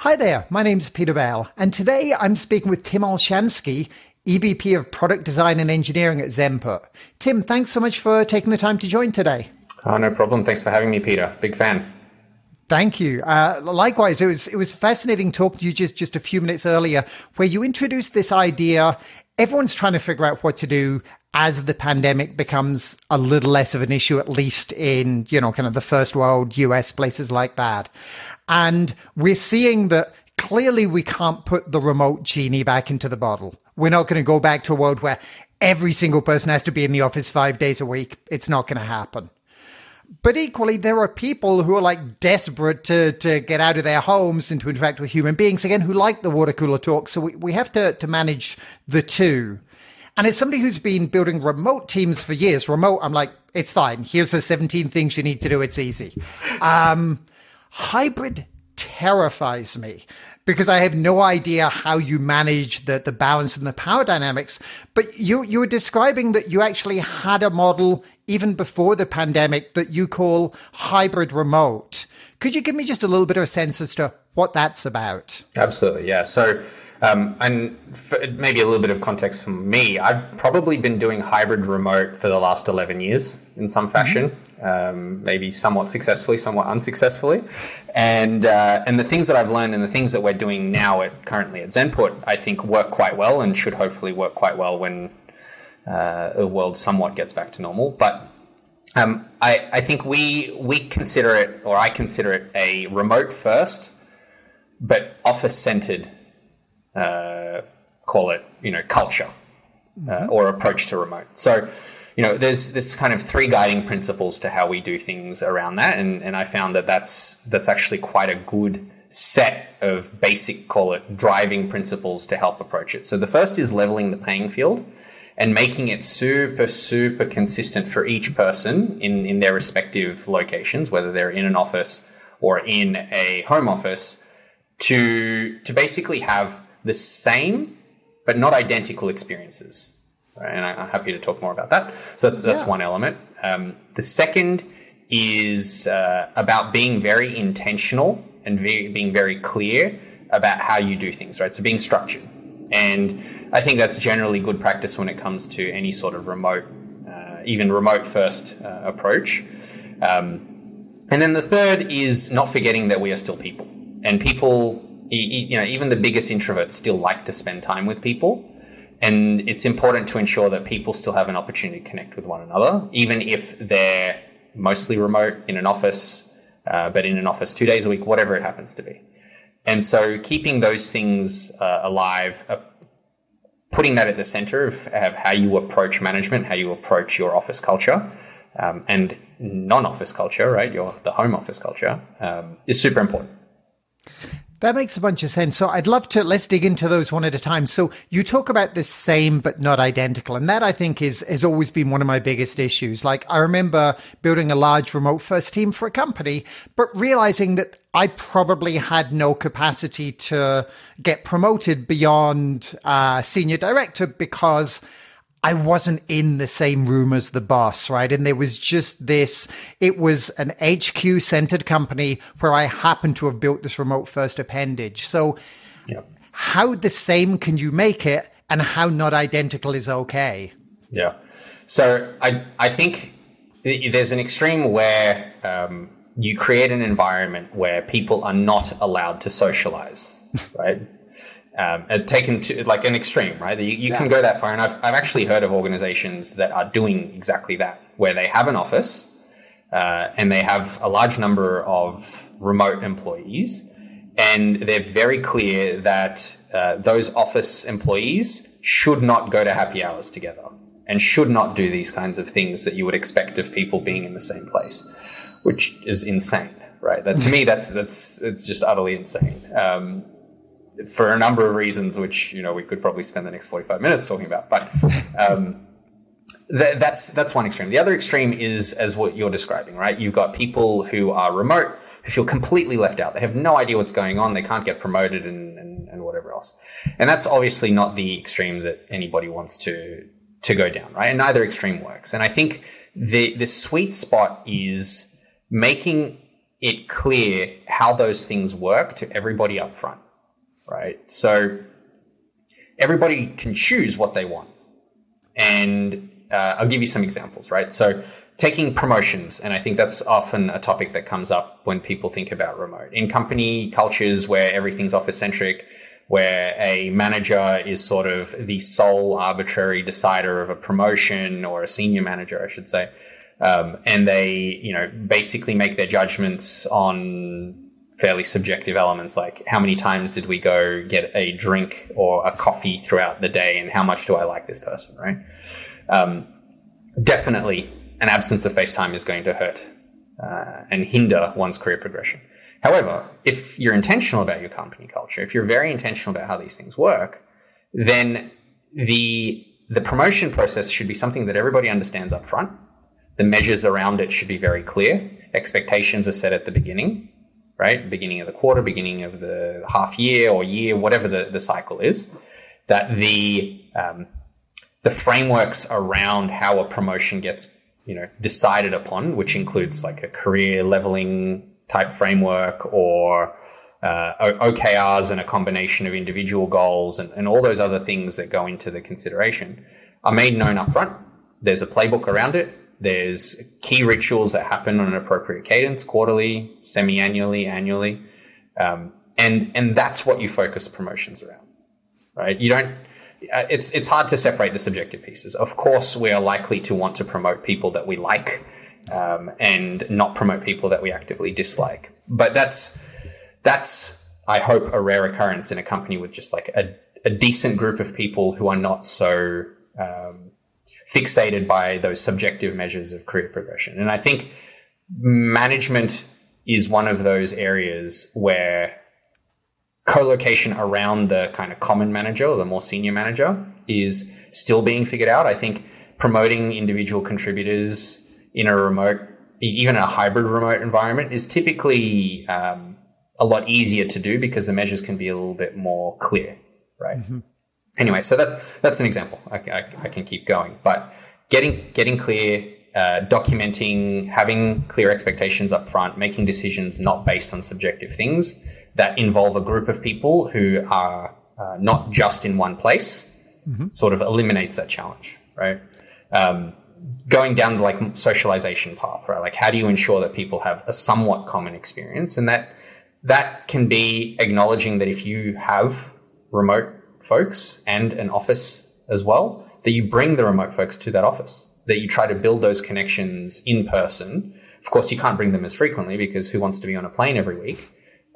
Hi there, my name's Peter Bell, and today I'm speaking with Tim Olshansky, EVP of Product Design and Engineering at Zenput. Tim, thanks so much for taking the time to join today. Oh, no problem. Thanks for having me, Peter. Big fan. Thank you. Likewise, it was fascinating talking to you just a few minutes earlier, where you introduced this idea. Everyone's trying to figure out what to do as the pandemic becomes a little less of an issue, at least in, kind of the first world, US, places like that. And we're seeing that clearly we can't put the remote genie back into the bottle. We're not going to go back to a world where every single person has to be in the office 5 days a week. It's not going to happen. But equally, there are people who are desperate to get out of their homes and to interact with human beings, again, who like the water cooler talk. So we have to manage the two. And as somebody who's been building remote teams for years, I'm like, it's fine. Here's the 17 things you need to do. It's easy. Hybrid terrifies me because I have no idea how you manage the balance and the power dynamics. But you were describing that you actually had a model even before the pandemic that you call hybrid remote. Could you give me just a little bit of a sense as to what that's about? Absolutely, yeah. So, and maybe a little bit of context from me, I've probably been doing hybrid remote for the last 11 years in some fashion, maybe somewhat successfully, somewhat unsuccessfully. And the things that I've learned and the things that we're doing now currently at Zenput, I think work quite well and should hopefully work quite well when the world somewhat gets back to normal. But I think we consider it, or I consider it, a remote first, but office centered, call it, culture or approach to remote. So, there's this kind of three guiding principles to how we do things around that. And I found that that's actually quite a good set of basic, call it, driving principles to help approach it. So the first is leveling the playing field and making it super, super consistent for each person in their respective locations, whether they're in an office or in a home office, to basically have the same but not identical experiences. Right? And I'm happy to talk more about that. So that's one element. The second is about being very intentional and being very clear about how you do things, right? So being structured. And I think that's generally good practice when it comes to any sort of remote, even remote first approach. And then the third is not forgetting that we are still people. And people, even the biggest introverts still like to spend time with people. And it's important to ensure that people still have an opportunity to connect with one another, even if they're mostly remote in an office, but in an office 2 days a week, whatever it happens to be. And so keeping those things alive, putting that at the center of how you approach management, how you approach your office culture, and non-office culture, right? The home office culture, is super important. That makes a bunch of sense. So let's dig into those one at a time. So you talk about the same but not identical. And that, I think, has always been one of my biggest issues. I remember building a large remote first team for a company, but realizing that I probably had no capacity to get promoted beyond senior director because I wasn't in the same room as the boss, right? And there was just it was an HQ centered company where I happened to have built this remote first appendage. So how the same can you make it and how not identical is okay? Yeah. So I think there's an extreme where you create an environment where people are not allowed to socialize, right? Taken to an extreme, right? You can go that far. And I've actually heard of organizations that are doing exactly that, where they have an office and they have a large number of remote employees. And they're very clear that those office employees should not go to happy hours together and should not do these kinds of things that you would expect of people being in the same place, which is insane, right? That to me, it's just utterly insane. For a number of reasons, which, we could probably spend the next 45 minutes talking about. But that's one extreme. The other extreme is as what you're describing, right? You've got people who are remote, who feel completely left out. They have no idea what's going on. They can't get promoted and whatever else. And that's obviously not the extreme that anybody wants to go down, right? And neither extreme works. And I think the sweet spot is making it clear how those things work to everybody up front, right? So everybody can choose what they want. And I'll give you some examples, right? So taking promotions, and I think that's often a topic that comes up when people think about remote. In company cultures where everything's office-centric, where a manager is sort of the sole arbitrary decider of a promotion, or a senior manager, I should say, and they, basically make their judgments on fairly subjective elements like how many times did we go get a drink or a coffee throughout the day, and how much do I like this person, right? Definitely an absence of face time is going to hurt and hinder one's career progression. However, if you're intentional about your company culture, if you're very intentional about how these things work, then the promotion process should be something that everybody understands up front. The measures around it should be very clear. Expectations are set at the beginning, right? Beginning of the quarter, beginning of the half year or year, whatever the cycle is, that the frameworks around how a promotion gets, decided upon, which includes like a career leveling type framework, or OKRs and a combination of individual goals and all those other things that go into the consideration, are made known up front. There's a playbook around it. There's key rituals that happen on an appropriate cadence, quarterly, semi-annually, annually. And that's what you focus promotions around, right? You don't, it's hard to separate the subjective pieces. Of course, we are likely to want to promote people that we like, and not promote people that we actively dislike. But that's, I hope, a rare occurrence in a company with just like a decent group of people who are not so, fixated by those subjective measures of career progression. And I think management is one of those areas where co-location around the kind of common manager or the more senior manager is still being figured out. I think promoting individual contributors in a remote, even a hybrid remote environment, is typically a lot easier to do because the measures can be a little bit more clear, right? Mm-hmm. Anyway, so that's an example. I can keep going, but getting clear, documenting, having clear expectations up front, making decisions not based on subjective things that involve a group of people who are not just in one place, mm-hmm. sort of eliminates that challenge, right? Going down the like socialization path, right? Like, how do you ensure that people have a somewhat common experience? And that can be acknowledging that if you have remote folks and an office as well, that you bring the remote folks to that office, that you try to build those connections in person. Of course, you can't bring them as frequently because who wants to be on a plane every week?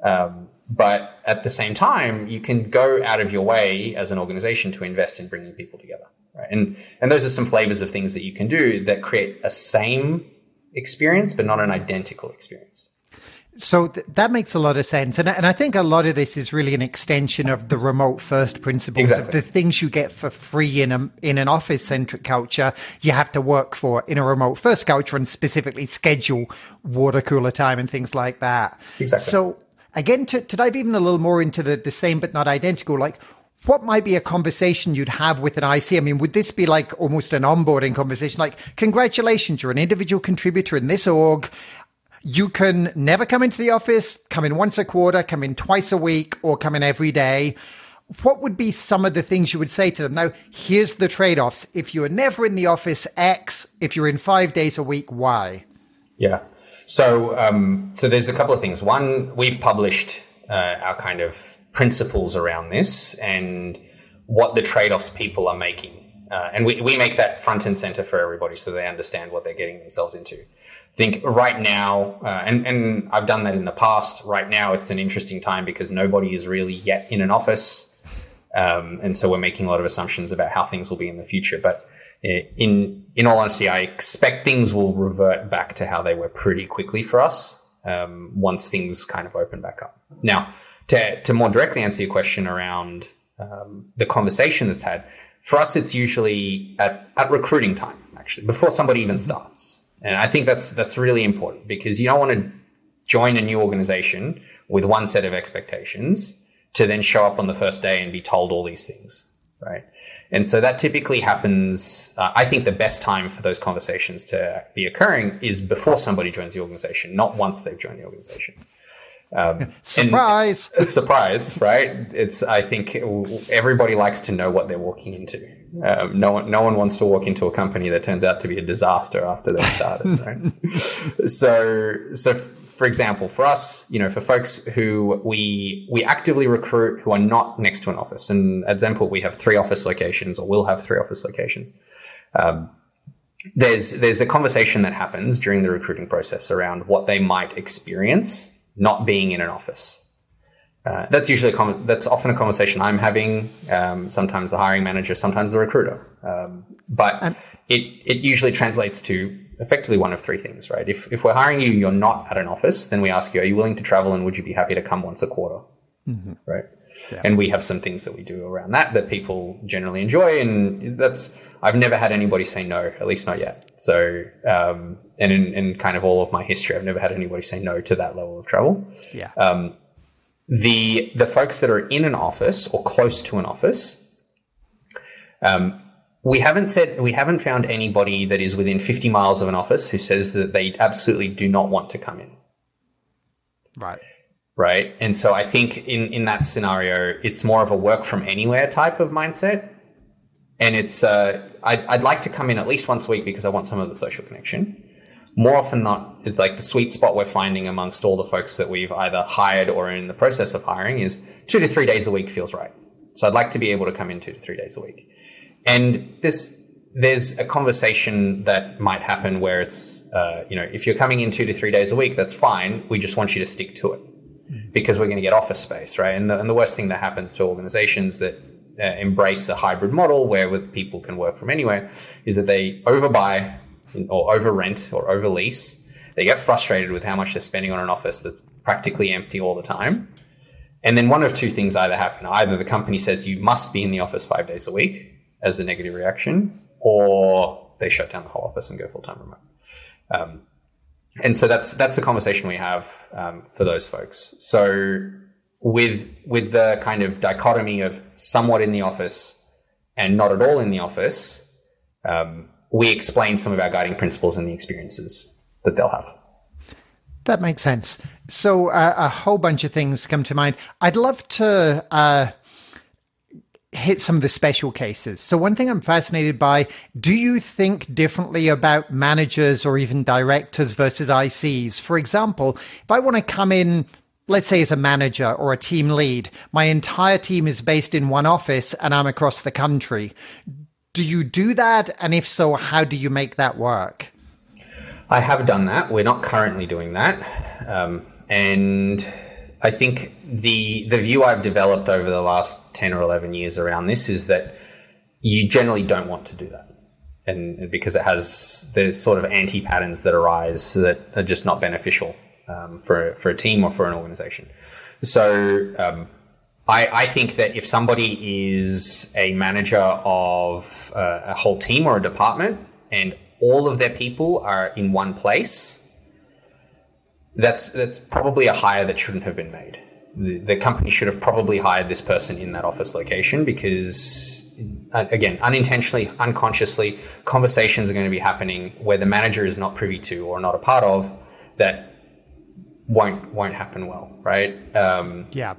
But at the same time, you can go out of your way as an organization to invest in bringing people together, right? And those are some flavors of things that you can do that create a same experience, but not an identical experience. So that makes a lot of sense. And I think a lot of this is really an extension of the remote first principles. Exactly. Of the things you get for free in an office centric culture, you have to work for in a remote first culture, and specifically schedule water cooler time and things like that. Exactly. So again, to dive even a little more into the same but not identical, like, what might be a conversation you'd have with an IC? I mean, would this be like almost an onboarding conversation? Like, congratulations, you're an individual contributor in this org. You can never come into the office, come in once a quarter, come in twice a week, or come in every day. What would be some of the things you would say to them? Now, here's the trade-offs. If you're never in the office, X. If you're in 5 days a week, Y. Yeah. So there's a couple of things. One, we've published our kind of principles around this and what the trade-offs people are making. And we make that front and center for everybody so they understand what they're getting themselves into. I think right now, and I've done that in the past, right now it's an interesting time because nobody is really yet in an office. And so we're making a lot of assumptions about how things will be in the future. But in all honesty, I expect things will revert back to how they were pretty quickly for us once things kind of open back up. Now, to more directly answer your question around the conversation that's had, for us, it's usually at recruiting time, actually, before somebody even starts. And I think that's really important because you don't want to join a new organization with one set of expectations to then show up on the first day and be told all these things. right? And so that typically happens. I think the best time for those conversations to be occurring is before somebody joins the organization, not once they've joined the organization. Surprise! Surprise, right? I think everybody likes to know what they're walking into. No one wants to walk into a company that turns out to be a disaster after they've started, right? So for example, for us, for folks who we actively recruit who are not next to an office, and at Zenport we have 3 office locations, or will have 3 office locations. There's a conversation that happens during the recruiting process around what they might experience not being in an office. That's usually that's often a conversation I'm having. Sometimes the hiring manager, sometimes the recruiter. But it usually translates to effectively one of 3 things, right? If we're hiring you, you're not at an office, then we ask you, are you willing to travel, and would you be happy to come once a quarter? Mm-hmm. Right. Yeah. And we have some things that we do around that people generally enjoy. And I've never had anybody say no, at least not yet. So, and in kind of all of my history, I've never had anybody say no to that level of travel. Yeah. The folks that are in an office or close to an office, we haven't found anybody that is within 50 miles of an office who says that they absolutely do not want to come in. Right. Right. And so I think in that scenario, it's more of a work from anywhere type of mindset. And it's, I'd like to come in at least once a week because I want some of the social connection. More often than not, it's like the sweet spot we're finding amongst all the folks that we've either hired or in the process of hiring is 2 to 3 days a week feels right. So I'd like to be able to come in 2 to 3 days a week. And there's a conversation that might happen where it's, if you're coming in 2 to 3 days a week, that's fine. We just want you to stick to it because we're going to get office space, right? And the worst thing that happens to organizations that embrace a hybrid model where people can work from anywhere is that they overbuy or over-rent or over-lease. They get frustrated with how much they're spending on an office that's practically empty all the time. And then one of 2 things either happen. Either the company says you must be in the office 5 days a week as a negative reaction, or they shut down the whole office and go full-time remote. And so that's the conversation we have for those folks. So with the kind of dichotomy of somewhat in the office and not at all in the office, we explain some of our guiding principles and the experiences that they'll have. That makes sense. So a whole bunch of things come to mind. I'd love to hit some of the special cases. So one thing I'm fascinated by, do you think differently about managers or even directors versus ICs? For example, if I want to come in, let's say as a manager or a team lead, my entire team is based in one office and I'm across the country. Do you do that? And if so, how do you make that work? I have done that. We're not currently doing that. And I think the view I've developed over the last 10 or 11 years around this is that you generally don't want to do that. And because there's sort of anti-patterns that arise that are just not beneficial for a team or for an organization. So I think that if somebody is a manager of a whole team or a department and all of their people are in one place, that's probably a hire that shouldn't have been made. The company should have probably hired this person in that office location because, again, unintentionally, unconsciously, conversations are going to be happening where the manager is not privy to or not a part of that won't happen well, right? Yeah.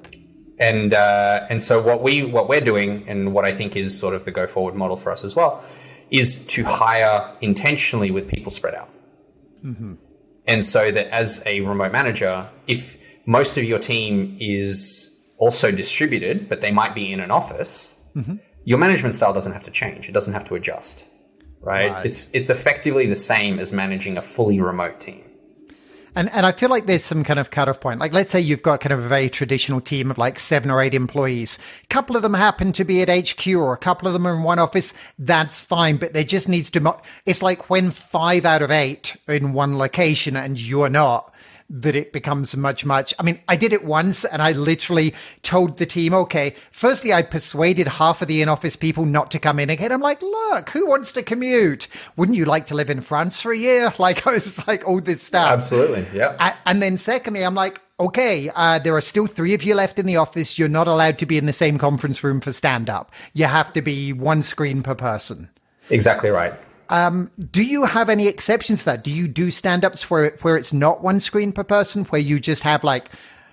And so what we're doing, and what I think is sort of the go forward model for us as well, is to hire intentionally with people spread out. Mm-hmm. And so that as a remote manager, if most of your team is also distributed, but they might be in an office, mm-hmm. your management style doesn't have to change. It doesn't have to adjust, right? It's effectively the same as managing a fully remote team. And I feel like there's some kind of cutoff point. Like, let's say you've got kind of a very traditional team of like 7 or 8 employees. A couple of them happen to be at HQ or a couple of them are in one office. That's fine. But there just needs to, it's like when 5 out of 8 are in one location and you're not, that it becomes much. I mean, I did it once and I literally told the team, okay, firstly, I persuaded half of the in-office people not to come in again. I'm like, look, who wants to commute? Wouldn't you like to live in France for a year? Like, I was like, all this stuff. Absolutely. Yeah. And then secondly, I'm like, okay, there are still 3 of you left in the office. You're not allowed to be in the same conference room for stand-up. You have to be one screen per person. Exactly right. Do you have any exceptions to that? Do you do stand-ups where it's not one screen per person, where you just have like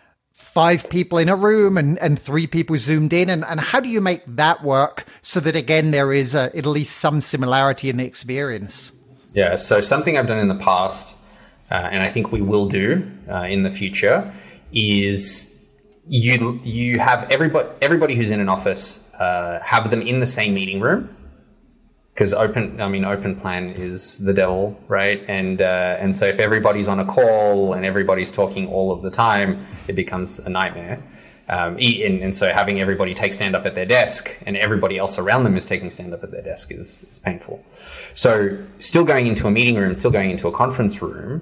5 people in a room and 3 people zoomed in? And how do you make that work so that, again, there is at least some similarity in the experience? Yeah, so something I've done in the past, and I think we will do in the future, is you have everybody who's in an office have them in the same meeting room, because open plan is the devil, right? And so if everybody's on a call and everybody's talking all of the time, it becomes a nightmare. And so having everybody take stand up at their desk and everybody else around them is taking stand up at their desk is painful. So still going into a meeting room, still going into a conference room,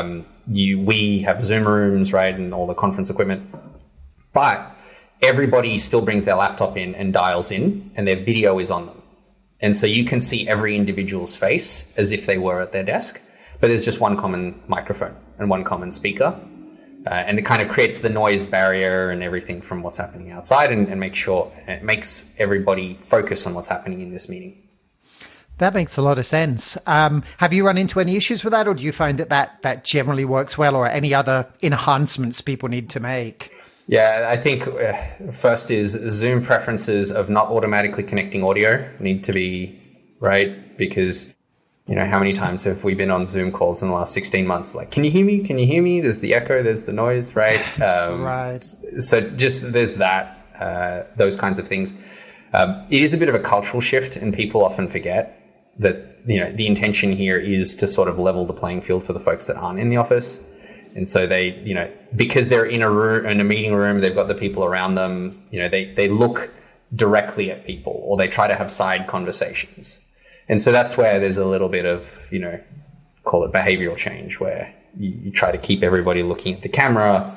we have Zoom rooms, right, and all the conference equipment, but everybody still brings their laptop in and dials in, and their video is on them. And so you can see every individual's face as if they were at their desk, but there's just one common microphone and one common speaker. And it kind of creates the noise barrier and everything from what's happening outside, and make sure it makes everybody focus on what's happening in this meeting. That makes a lot of sense. Have you run into any issues with that, or do you find that generally works well, or any other enhancements people need to make? Yeah, I think first is Zoom preferences of not automatically connecting audio need to be right, because how many times have we been on Zoom calls in the last 16 months? Like, can you hear me? Can you hear me? There's the echo, there's the noise, right? Right. So just there's that, those kinds of things. It is a bit of a cultural shift, and people often forget that, the intention here is to sort of level the playing field for the folks that aren't in the office. And so they, because they're in a meeting room, they've got the people around them, they look directly at people, or they try to have side conversations. And so that's where there's a little bit of, call it behavioral change, where you try to keep everybody looking at the camera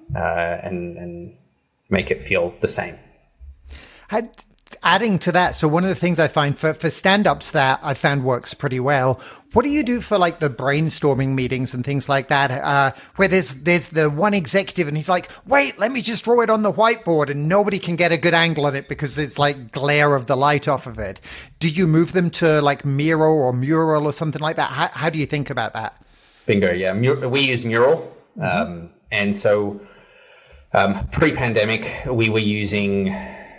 and make it feel the same. Adding to that, so one of the things I find for stand-ups that I found works pretty well, what do you do for like the brainstorming meetings and things like that, where there's the one executive and he's like, wait, let me just draw it on the whiteboard, and nobody can get a good angle on it because it's like glare of the light off of it. Do you move them to like Miro or Mural or something like that? How do you think about that? Bingo, yeah. We use Mural. Mm-hmm. And so pre-pandemic, we were using...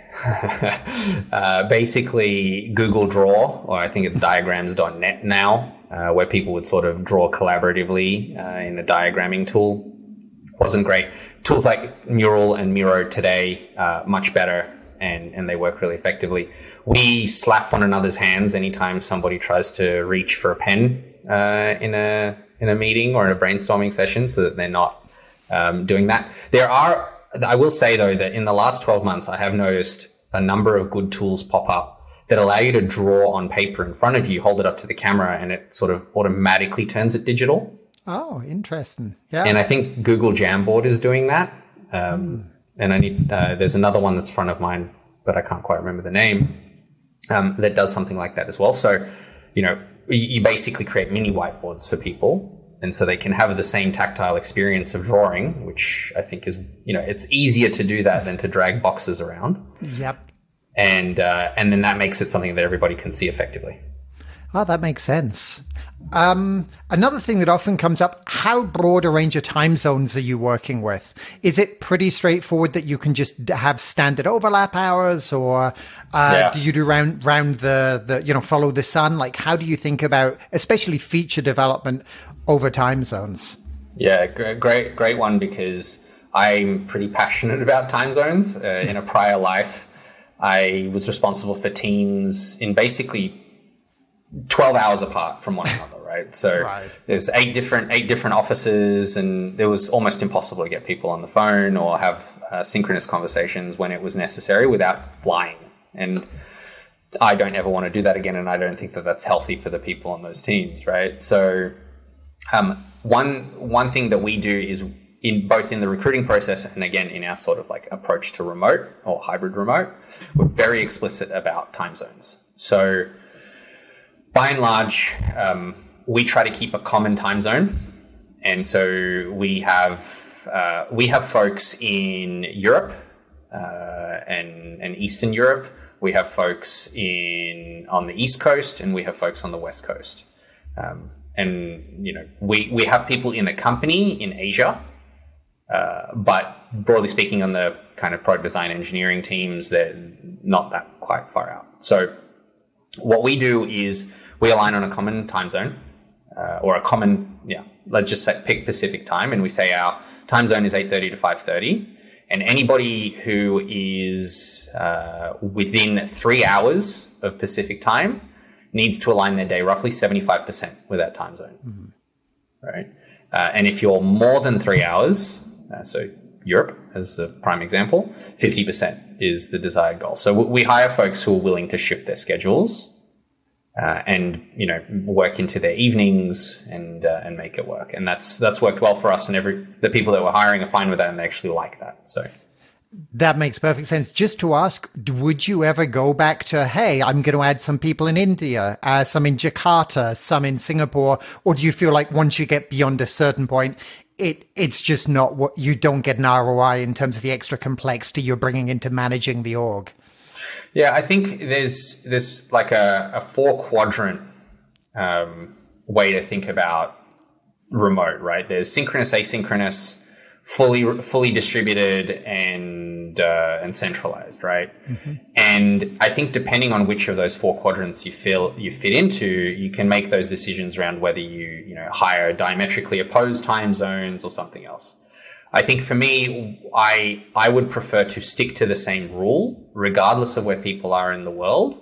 basically Google Draw, or I think it's diagrams.net now, where people would sort of draw collaboratively in a diagramming tool. Wasn't great. Tools like Mural and Miro today much better, and they work really effectively. We slap one another's hands anytime somebody tries to reach for a pen in a meeting or in a brainstorming session, so that they're not doing that. I will say, though, that in the last 12 months, I have noticed a number of good tools pop up that allow you to draw on paper in front of you, hold it up to the camera, and it sort of automatically turns it digital. Oh, interesting. Yeah. And I think Google Jamboard is doing that. And there's another one that's front of mine, but I can't quite remember the name, that does something like that as well. So, you basically create mini whiteboards for people, and so they can have the same tactile experience of drawing, which I think is, it's easier to do that than to drag boxes around. Yep. And then that makes it something that everybody can see effectively. Oh, that makes sense. Another thing that often comes up, how broad a range of time zones are you working with? Is it pretty straightforward that you can just have standard overlap hours, or do you do round the follow the sun? Like, how do you think about, especially feature development over time zones? Yeah, great one, because I'm pretty passionate about time zones. In a prior life, I was responsible for teams in basically 12 hours apart from one another, right? So there's eight different offices, and it was almost impossible to get people on the phone or have synchronous conversations when it was necessary without flying. And I don't ever want to do that again, and I don't think that that's healthy for the people on those teams, right? So one thing that we do is in both in the recruiting process and again in our sort of like approach to remote or hybrid remote, we're very explicit about time zones. So by and large, we try to keep a common time zone, and so we have folks in Europe and Eastern Europe. We have folks on the East Coast, and we have folks on the West Coast. And we have people in the company in Asia, but broadly speaking, on the kind of product design engineering teams, they're not that quite far out. So what we do is we align on a common time zone, or a common, let's just pick Pacific time, and we say our time zone is 8:30 to 5:30, and anybody who is within 3 hours of Pacific time needs to align their day roughly 75% with that time zone, right? And if you're more than 3 hours, so Europe as the prime example, 50% is the desired goal. So we hire folks who are willing to shift their schedules and work into their evenings and make it work. And that's worked well for us, and the people that we're hiring are fine with that, and they actually like that. So that makes perfect sense. Just to ask, would you ever go back to, hey, I'm going to add some people in India, some in Jakarta, some in Singapore, or do you feel like once you get beyond a certain point, it's just not what you don't get an ROI in terms of the extra complexity you're bringing into managing the org? Yeah, I think there's like a 4-quadrant way to think about remote, right? There's synchronous, asynchronous, fully distributed, and centralized, right? Mm-hmm. And I think depending on which of those 4 quadrants you fit into, you can make those decisions around whether you hire diametrically opposed time zones or something else. I think for me, I would prefer to stick to the same rule, regardless of where people are in the world,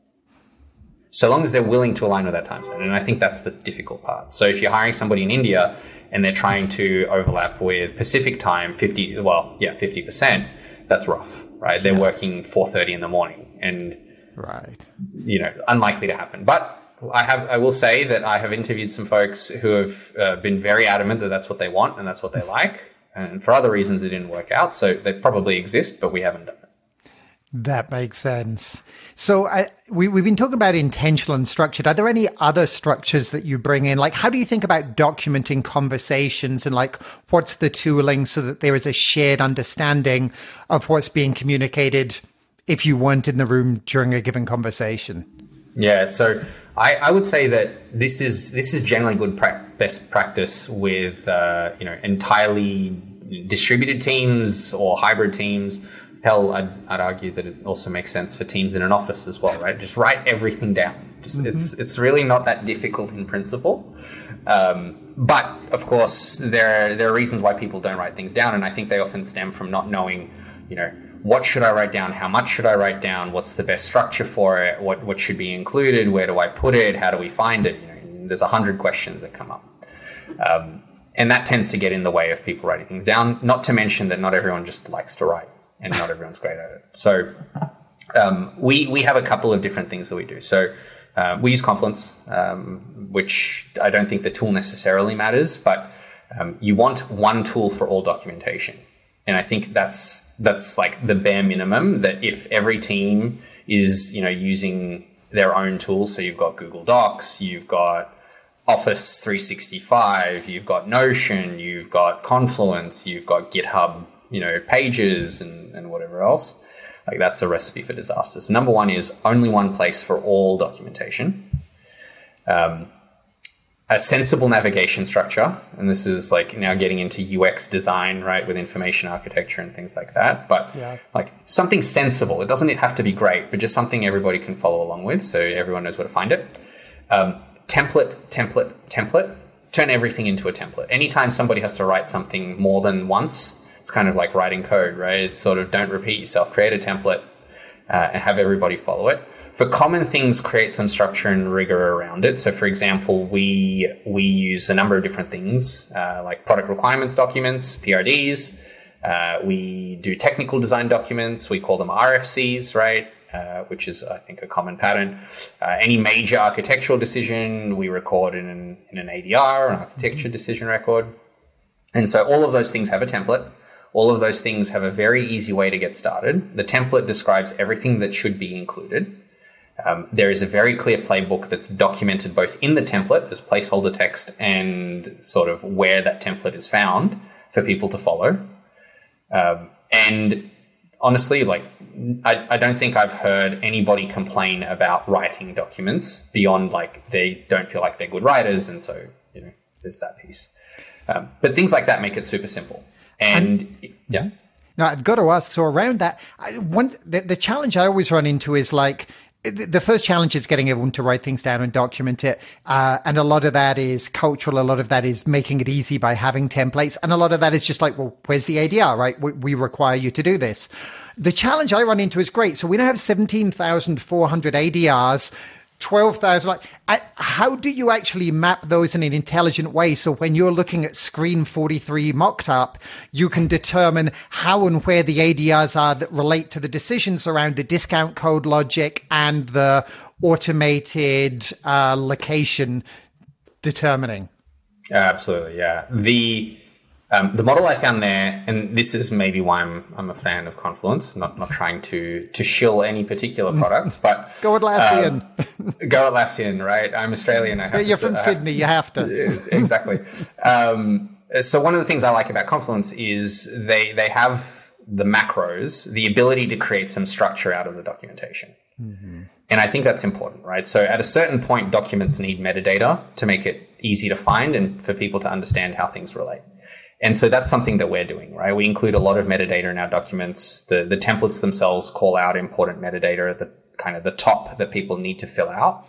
so long as they're willing to align with that time zone. And I think that's the difficult part. So if you're hiring somebody in India and they're trying to overlap with Pacific time 50%, that's rough, right? They're working 4:30 in the morning, and right, unlikely to happen. But I will say that I have interviewed some folks who have been very adamant that that's what they want and that's what they like. And for other reasons, it didn't work out. So they probably exist, but we haven't done it. That makes sense. So we've been talking about intentional and structured. Are there any other structures that you bring in? Like, how do you think about documenting conversations, and like, what's the tooling so that there is a shared understanding of what's being communicated if you weren't in the room during a given conversation? Yeah. So I would say that this is generally good best practice with entirely distributed teams or hybrid teams. Hell, I'd argue that it also makes sense for teams in an office as well, right? Just write everything down. It's really not that difficult in principle. But of course, there are reasons why people don't write things down, and I think they often stem from not knowing, what should I write down? How much should I write down? What's the best structure for it? What should be included? Where do I put it? How do we find it? There's 100 questions that come up. And that tends to get in the way of people writing things down, not to mention that not everyone just likes to write, and not everyone's great at it. So we have a couple of different things that we do. So we use Confluence, which I don't think the tool necessarily matters, but you want one tool for all documentation. And I think that's like the bare minimum, that if every team is, using their own tools, so you've got Google Docs, you've got Office 365, you've got Notion, you've got Confluence, you've got GitHub, Pages and whatever else, like that's a recipe for disaster. So number one is only one place for all documentation. A sensible navigation structure, and this is like now getting into UX design, right, with information architecture and things like that. But like something sensible. It doesn't have to be great, but just something everybody can follow along with, so everyone knows where to find it. Template. Turn everything into a template. Anytime somebody has to write something more than once, it's kind of like writing code, right? It's sort of don't repeat yourself. Create a template and have everybody follow it. For common things, create some structure and rigor around it. So, for example, we use a number of different things, like product requirements documents, PRDs. We do technical design documents. We call them RFCs, right? which is, I think, a common pattern. Any major architectural decision, we record in an ADR, an architecture decision record. And so all of those things have a template. All of those things have a very easy way to get started. The template describes everything that should be included. There is a very clear playbook that's documented both in the template as placeholder text and sort of where that template is found for people to follow. And honestly, like, I don't think I've heard anybody complain about writing documents beyond, like, they don't feel like they're good writers. And so, there's that piece. But things like that make it super simple. And yeah. Now, I've got to ask, so around that, the challenge I always run into is like, the first challenge is getting everyone to write things down and document it. And a lot of that is cultural. A lot of that is making it easy by having templates. And a lot of that is just like, well, where's the ADR, right? We require you to do this. The challenge I run into is great. So we now have 17,400 ADRs, 12,000. How do you actually map those in an intelligent way? So when you're looking at screen 43 mocked up, you can determine how and where the ADRs are that relate to the decisions around the discount code logic and the automated location determining. Absolutely, yeah. The model I found there, and this is maybe why I'm a fan of Confluence, not trying to shill any particular products, but go Atlassian. Go Atlassian, right? I'm Australian. You're from Sydney. You have to. Exactly. So one of the things I like about Confluence is they have the macros, the ability to create some structure out of the documentation. Mm-hmm. And I think that's important, right? So at a certain point, documents need metadata to make it easy to find and for people to understand how things relate. And so that's something that we're doing, right? We include a lot of metadata in our documents. The templates themselves call out important metadata at the kind of the top that people need to fill out.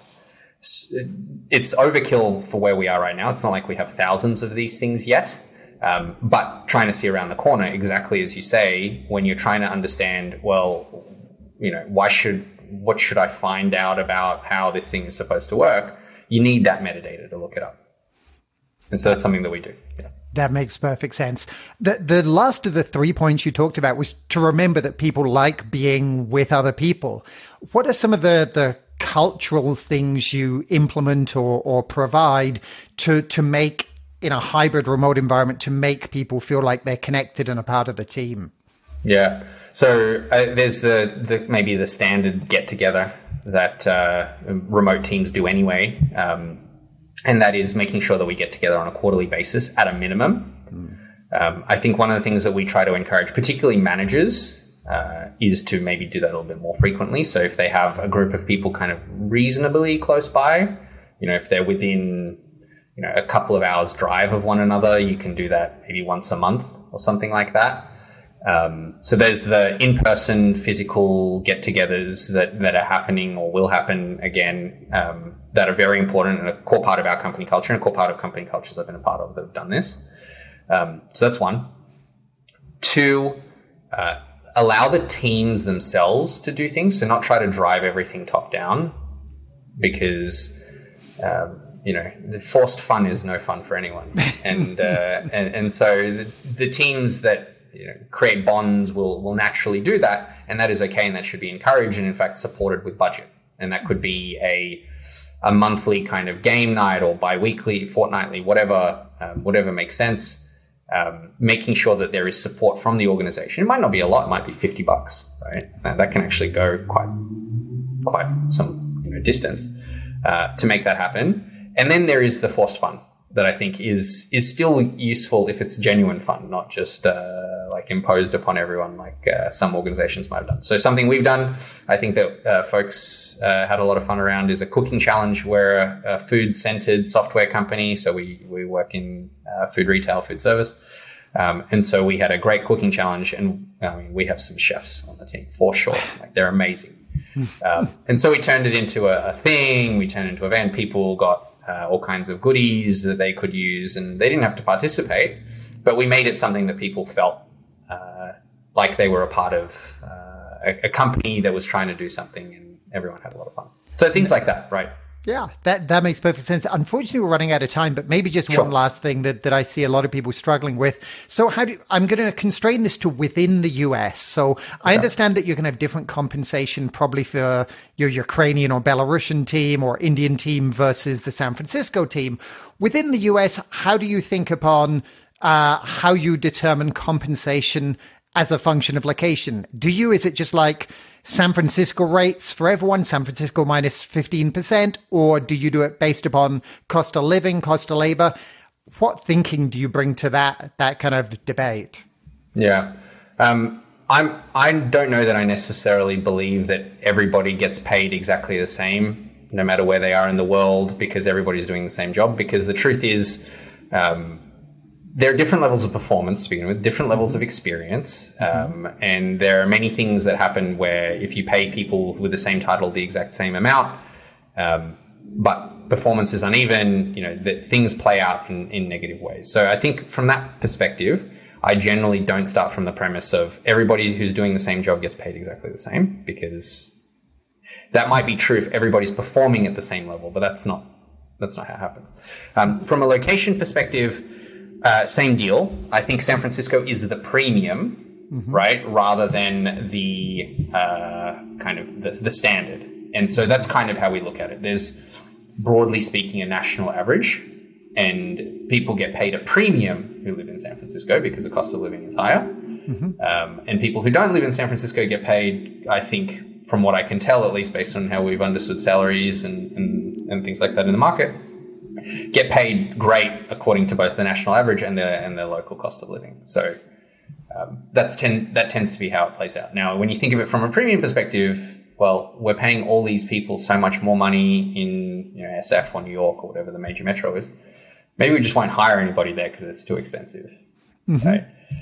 It's overkill for where we are right now. It's not like we have thousands of these things yet, but trying to see around the corner, exactly as you say, when you're trying to understand, well, what should I find out about how this thing is supposed to work? You need that metadata to look it up. And so that's something that we do. Yeah. That makes perfect sense. The last of the 3 points you talked about was to remember that people like being with other people. What are some of the cultural things you implement or provide to make, in a hybrid remote environment, to make people feel like they're connected and a part of the team? Yeah. So there's maybe the standard get together that remote teams do anyway. And that is making sure that we get together on a quarterly basis at a minimum. I think one of the things that we try to encourage, particularly managers, is to maybe do that a little bit more frequently. So if they have a group of people kind of reasonably close by, if they're within, a couple of hours drive of one another, you can do that maybe once a month or something like that. So there's the in-person physical get-togethers that are happening or will happen again, that are very important and a core part of our company culture and a core part of company cultures I've been a part of that have done this. So that's one. Two, allow the teams themselves to do things. So not try to drive everything top down because, the forced fun is no fun for anyone. And so the teams that, create bonds will naturally do that. And that is okay. And that should be encouraged and in fact supported with budget. And that could be a monthly kind of game night or bi-weekly, fortnightly, whatever makes sense. Making sure that there is support from the organization. It might not be a lot. It might be $50, right? That can actually go quite some distance to make that happen. And then there is the forced fun that I think is still useful if it's genuine fun, not just like imposed upon everyone like some organizations might have done. So something we've done, I think that folks had a lot of fun around, is a cooking challenge. We're a food-centered software company, so we work in food retail, food service. And so we had a great cooking challenge, and we have some chefs on the team for sure. Like, they're amazing. And so we turned it into a thing. We turned it into an event. People got all kinds of goodies that they could use, and they didn't have to participate, but we made it something that people felt like they were a part of a company that was trying to do something, and everyone had a lot of fun. So things like that, right? Yeah, that makes perfect sense. Unfortunately, we're running out of time, but maybe just one last thing that I see a lot of people struggling with. So I'm going to constrain this to within the US. So I understand that you're going to have different compensation probably for your Ukrainian or Belarusian team or Indian team versus the San Francisco team. Within the US, how do you think upon how you determine compensation as a function of location? Is it just like San Francisco rates for everyone, San Francisco minus 15%, or do you do it based upon cost of living, cost of labor? What thinking do you bring to that kind of debate? Yeah. I don't know that I necessarily believe that everybody gets paid exactly the same, no matter where they are in the world, because everybody's doing the same job. Because the truth is, there are different levels of performance to begin with, different levels of experience. And there are many things that happen where if you pay people with the same title the exact same amount, but performance is uneven, that things play out in negative ways. So I think from that perspective, I generally don't start from the premise of everybody who's doing the same job gets paid exactly the same, because that might be true if everybody's performing at the same level, but that's not how it happens. From a location perspective, same deal. I think San Francisco is the premium, right, rather than the kind of the standard. And so that's kind of how we look at it. There's, broadly speaking, a national average, and people get paid a premium who live in San Francisco because the cost of living is higher. And people who don't live in San Francisco get paid, I think, from what I can tell, at least based on how we've understood salaries and things like that in the market, get paid great according to both the national average and their local cost of living. So that tends to be how it plays out. Now, when you think of it from a premium perspective, well, we're paying all these people so much more money in SF or New York or whatever the major metro is. Maybe we just won't hire anybody there because it's too expensive. Right?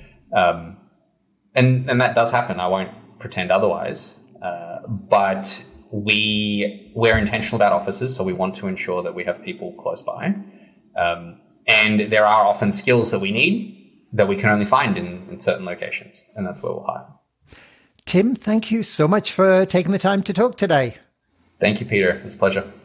And that does happen. I won't pretend otherwise. But we're intentional about offices, so we want to ensure that we have people close by. And there are often skills that we need that we can only find in certain locations, and that's where we'll hire. Tim, thank you so much for taking the time to talk today. Thank you, Peter. It's a pleasure.